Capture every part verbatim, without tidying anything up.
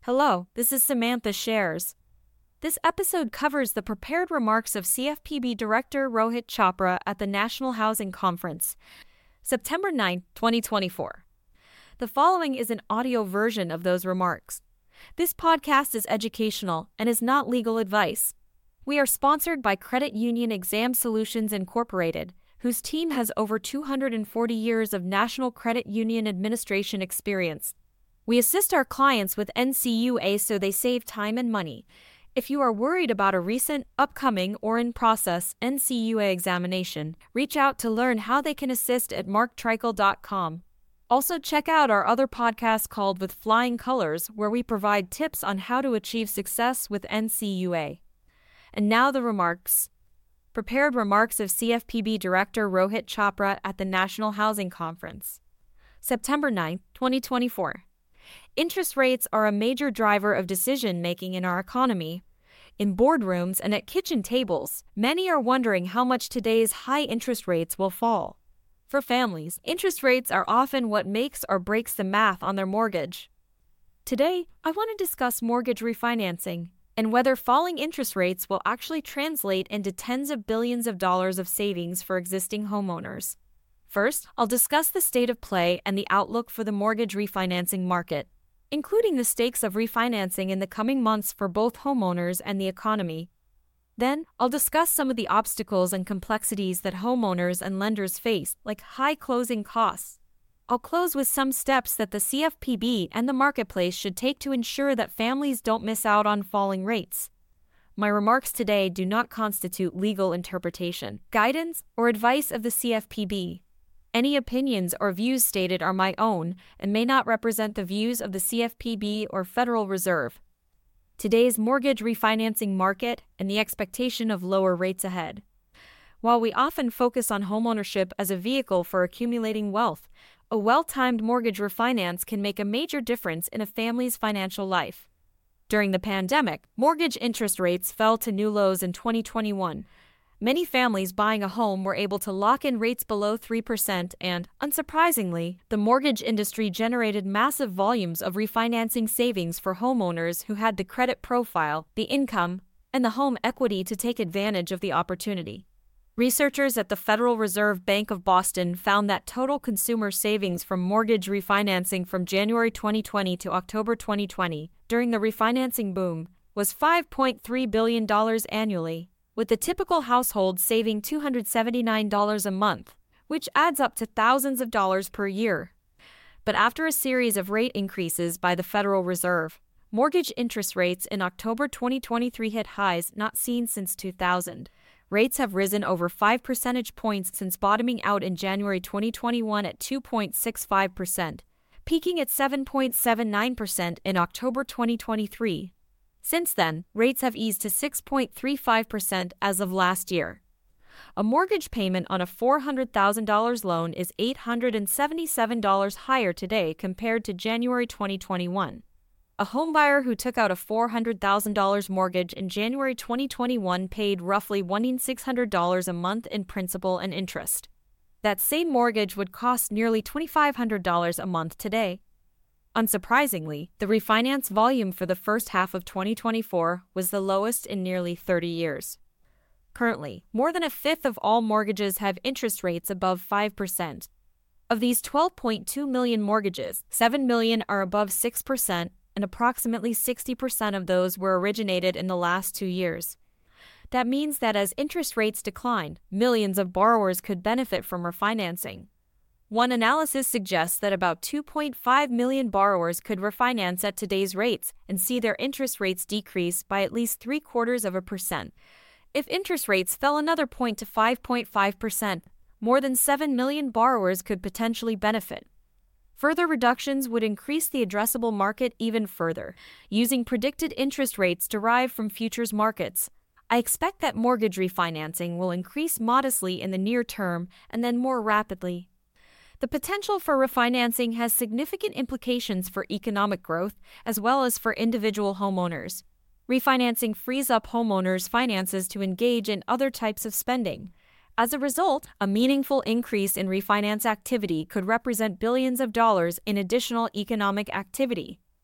Hello, this is Samantha Shares. This episode covers the prepared remarks of C F P B Director Rohit Chopra at the National Housing Conference, September ninth, twenty twenty-four. The following is an audio version of those remarks. This podcast is educational and is not legal advice. We are sponsored by Credit Union Exam Solutions Incorporated, whose team has over two hundred forty years of National Credit Union Administration experience. We assist our clients with N C U A so they save time and money. If you are worried about a recent, upcoming, or in-process N C U A examination, reach out to learn how they can assist at mark trickle dot com. Also check out our other podcast called With Flying Colors, where we provide tips on how to achieve success with N C U A. And now the remarks. Prepared remarks of C F P B Director Rohit Chopra at the National Housing Conference, September ninth, twenty twenty-four. Interest rates are a major driver of decision-making in our economy. In boardrooms and at kitchen tables, many are wondering how much today's high interest rates will fall. For families, interest rates are often what makes or breaks the math on their mortgage. Today, I want to discuss mortgage refinancing and whether falling interest rates will actually translate into tens of billions of dollars of savings for existing homeowners. First, I'll discuss the state of play and the outlook for the mortgage refinancing market, including the stakes of refinancing in the coming months for both homeowners and the economy. Then, I'll discuss some of the obstacles and complexities that homeowners and lenders face, like high closing costs. I'll close with some steps that the C F P B and the marketplace should take to ensure that families don't miss out on falling rates. My remarks today do not constitute legal interpretation, guidance, or advice of the C F P B. Any opinions or views stated are my own and may not represent the views of the C F P B or Federal Reserve. Today's mortgage refinancing market and the expectation of lower rates ahead. While we often focus on homeownership as a vehicle for accumulating wealth, a well-timed mortgage refinance can make a major difference in a family's financial life. During the pandemic, mortgage interest rates fell to new lows in twenty twenty-one. Many families buying a home were able to lock in rates below three percent and, unsurprisingly, the mortgage industry generated massive volumes of refinancing savings for homeowners who had the credit profile, the income, and the home equity to take advantage of the opportunity. Researchers at the Federal Reserve Bank of Boston found that total consumer savings from mortgage refinancing from January twenty twenty to October twenty twenty, during the refinancing boom, was five point three billion dollars annually, with the typical household saving two hundred seventy-nine dollars a month, which adds up to thousands of dollars per year. But after a series of rate increases by the Federal Reserve, mortgage interest rates in October twenty twenty-three hit highs not seen since two thousand. Rates have risen over five percentage points since bottoming out in January twenty twenty-one at two point six five percent, peaking at seven point seven nine percent in October twenty twenty-three. Since then, rates have eased to six point three five percent as of last year. A mortgage payment on a four hundred thousand dollars loan is eight hundred seventy-seven dollars higher today compared to January twenty twenty-one. A homebuyer who took out a four hundred thousand dollars mortgage in January twenty twenty-one paid roughly one thousand six hundred dollars a month in principal and interest. That same mortgage would cost nearly two thousand five hundred dollars a month today. Unsurprisingly, the refinance volume for the first half of twenty twenty-four was the lowest in nearly thirty years. Currently, more than a fifth of all mortgages have interest rates above five percent. Of these twelve point two million mortgages, seven million are above six percent, and approximately sixty percent of those were originated in the last two years. That means that as interest rates decline, millions of borrowers could benefit from refinancing. One analysis suggests that about two point five million borrowers could refinance at today's rates and see their interest rates decrease by at least three quarters of a percent. If interest rates fell another point to five point five percent, more than seven million borrowers could potentially benefit. Further reductions would increase the addressable market even further, using predicted interest rates derived from futures markets. I expect that mortgage refinancing will increase modestly in the near term and then more rapidly. The potential for refinancing has significant implications for economic growth as well as for individual homeowners. Refinancing frees up homeowners' finances to engage in other types of spending. As a result, a meaningful increase in refinance activity could represent billions of dollars in additional economic activity.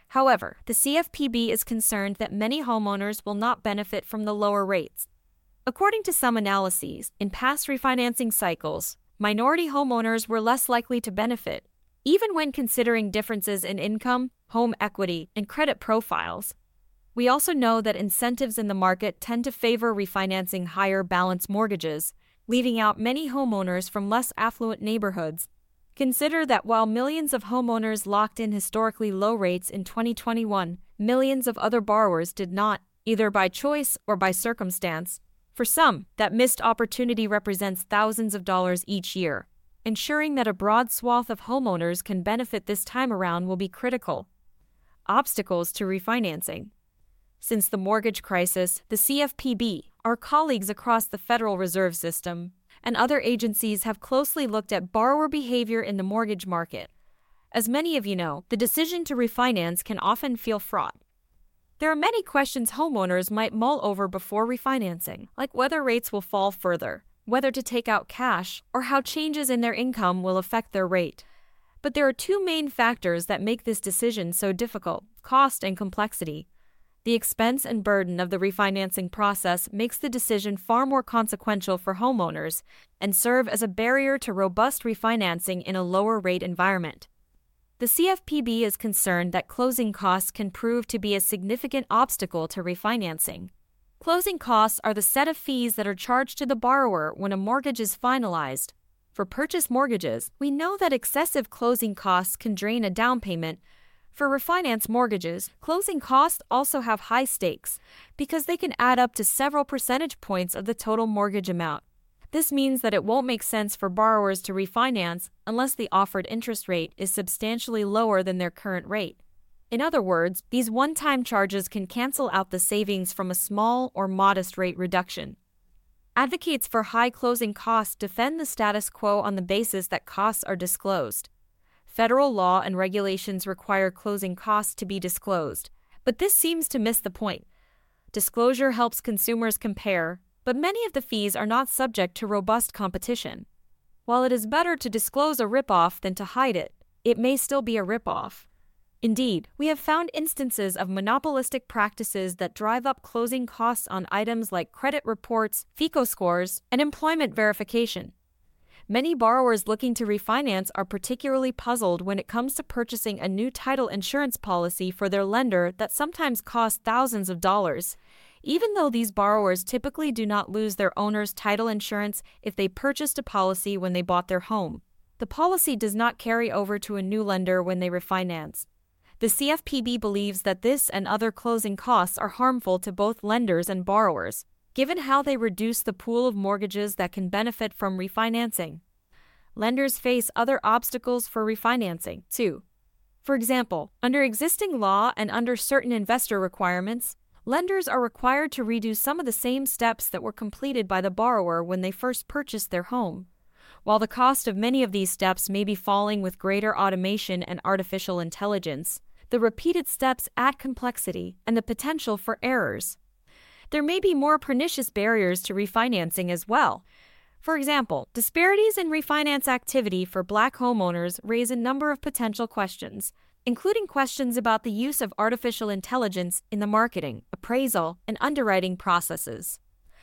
However, the C F P B is concerned that many homeowners will not benefit from the lower rates. According to some analyses, in past refinancing cycles, minority homeowners were less likely to benefit, even when considering differences in income, home equity, and credit profiles. We also know that incentives in the market tend to favor refinancing higher balance mortgages, leaving out many homeowners from less affluent neighborhoods. Consider that while millions of homeowners locked in historically low rates in twenty twenty-one, millions of other borrowers did not, either by choice or by circumstance. For some, that missed opportunity represents thousands of dollars each year. Ensuring that a broad swath of homeowners can benefit this time around will be critical. Obstacles to refinancing. Since the mortgage crisis, the C F P B, our colleagues across the Federal Reserve System, and other agencies have closely looked at borrower behavior in the mortgage market. As many of you know, the decision to refinance can often feel fraught. There are many questions homeowners might mull over before refinancing, like whether rates will fall further, whether to take out cash, or how changes in their income will affect their rate. But there are two main factors that make this decision so difficult: cost and complexity. The expense and burden of the refinancing process makes the decision far more consequential for homeowners and serve as a barrier to robust refinancing in a lower rate environment. The C F P B is concerned that closing costs can prove to be a significant obstacle to refinancing. Closing costs are the set of fees that are charged to the borrower when a mortgage is finalized. For purchase mortgages, we know that excessive closing costs can drain a down payment. For refinance mortgages, closing costs also have high stakes because they can add up to several percentage points of the total mortgage amount. This means that it won't make sense for borrowers to refinance unless the offered interest rate is substantially lower than their current rate. In other words, these one-time charges can cancel out the savings from a small or modest rate reduction. Advocates for high closing costs defend the status quo on the basis that costs are disclosed. Federal law and regulations require closing costs to be disclosed, but this seems to miss the point. Disclosure helps consumers compare, but many of the fees are not subject to robust competition. While it is better to disclose a ripoff than to hide it, it may still be a ripoff. Indeed, we have found instances of monopolistic practices that drive up closing costs on items like credit reports, FICO scores, and employment verification. Many borrowers looking to refinance are particularly puzzled when it comes to purchasing a new title insurance policy for their lender that sometimes costs thousands of dollars. Even though these borrowers typically do not lose their owner's title insurance if they purchased a policy when they bought their home, the policy does not carry over to a new lender when they refinance. The C F P B believes that this and other closing costs are harmful to both lenders and borrowers, given how they reduce the pool of mortgages that can benefit from refinancing. Lenders face other obstacles for refinancing, too. For example, under existing law and under certain investor requirements, lenders are required to redo some of the same steps that were completed by the borrower when they first purchased their home. While the cost of many of these steps may be falling with greater automation and artificial intelligence, the repeated steps add complexity and the potential for errors. There may be more pernicious barriers to refinancing as well. For example, disparities in refinance activity for Black homeowners raise a number of potential questions, including questions about the use of artificial intelligence in the marketing, appraisal, and underwriting processes.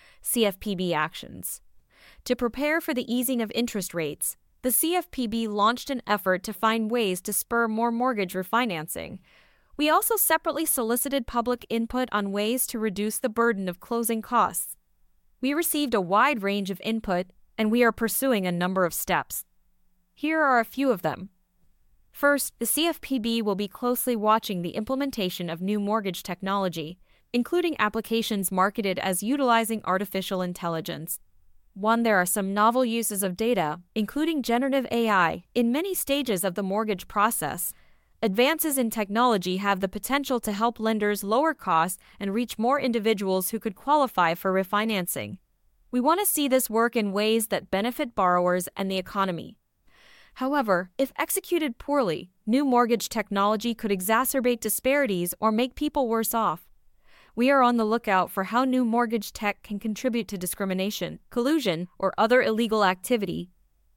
C F P B actions. To prepare for the easing of interest rates, the C F P B launched an effort to find ways to spur more mortgage refinancing. We also separately solicited public input on ways to reduce the burden of closing costs. We received a wide range of input, and we are pursuing a number of steps. Here are a few of them. First, the C F P B will be closely watching the implementation of new mortgage technology, including applications marketed as utilizing artificial intelligence. One, there are some novel uses of data, including generative A I, in many stages of the mortgage process. Advances in technology have the potential to help lenders lower costs and reach more individuals who could qualify for refinancing. We want to see this work in ways that benefit borrowers and the economy. However, if executed poorly, new mortgage technology could exacerbate disparities or make people worse off. We are on the lookout for how new mortgage tech can contribute to discrimination, collusion, or other illegal activity.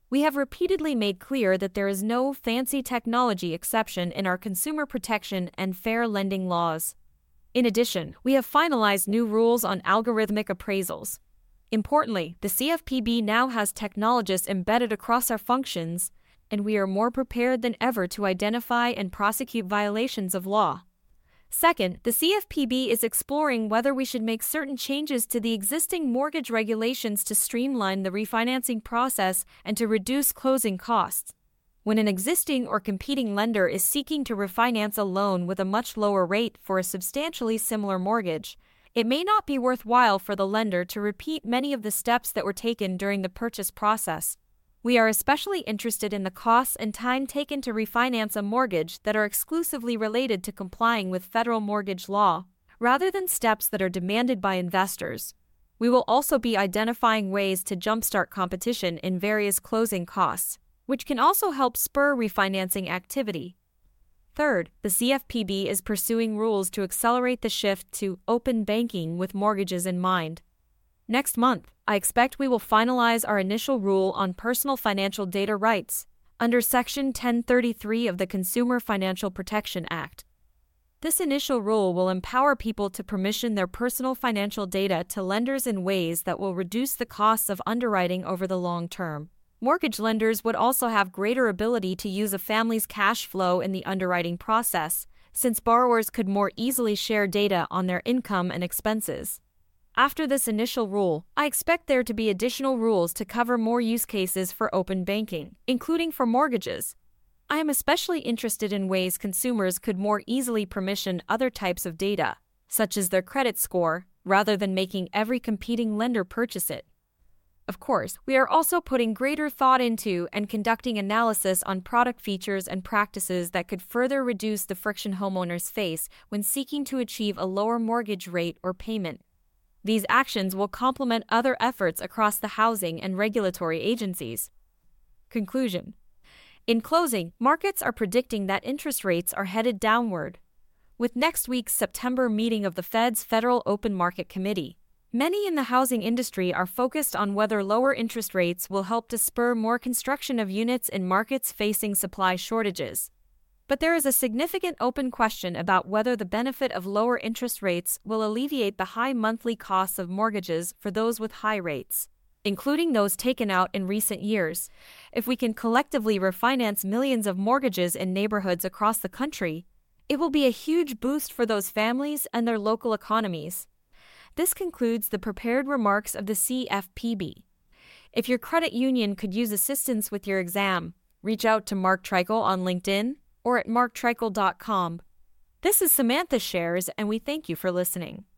We have repeatedly made clear that there is no fancy technology exception in our consumer protection and fair lending laws. In addition, we have finalized new rules on algorithmic appraisals. Importantly, the C F P B now has technologists embedded across our functions, and we are more prepared than ever to identify and prosecute violations of law. Second, the C F P B is exploring whether we should make certain changes to the existing mortgage regulations to streamline the refinancing process and to reduce closing costs. When an existing or competing lender is seeking to refinance a loan with a much lower rate for a substantially similar mortgage, it may not be worthwhile for the lender to repeat many of the steps that were taken during the purchase process. We are especially interested in the costs and time taken to refinance a mortgage that are exclusively related to complying with federal mortgage law, rather than steps that are demanded by investors. We will also be identifying ways to jumpstart competition in various closing costs, which can also help spur refinancing activity. Third, the C F P B is pursuing rules to accelerate the shift to open banking with mortgages in mind. Next month, I expect we will finalize our initial rule on personal financial data rights under Section ten thirty-three of the Consumer Financial Protection Act. This initial rule will empower people to permission their personal financial data to lenders in ways that will reduce the costs of underwriting over the long term. Mortgage lenders would also have greater ability to use a family's cash flow in the underwriting process, since borrowers could more easily share data on their income and expenses. After this initial rule, I expect there to be additional rules to cover more use cases for open banking, including for mortgages. I am especially interested in ways consumers could more easily permission other types of data, such as their credit score, rather than making every competing lender purchase it. Of course, we are also putting greater thought into and conducting analysis on product features and practices that could further reduce the friction homeowners face when seeking to achieve a lower mortgage rate or payment. These actions will complement other efforts across the housing and regulatory agencies. Conclusion. In closing, markets are predicting that interest rates are headed downward. With next week's September meeting of the Fed's Federal Open Market Committee, many in the housing industry are focused on whether lower interest rates will help to spur more construction of units in markets facing supply shortages. But there is a significant open question about whether the benefit of lower interest rates will alleviate the high monthly costs of mortgages for those with high rates, including those taken out in recent years. If we can collectively refinance millions of mortgages in neighborhoods across the country, it will be a huge boost for those families and their local economies. This concludes the prepared remarks of the C F P B. If your credit union could use assistance with your exam, reach out to Mark Treichel on LinkedIn or at mark treichel dot com. This is Samantha Shares, and we thank you for listening.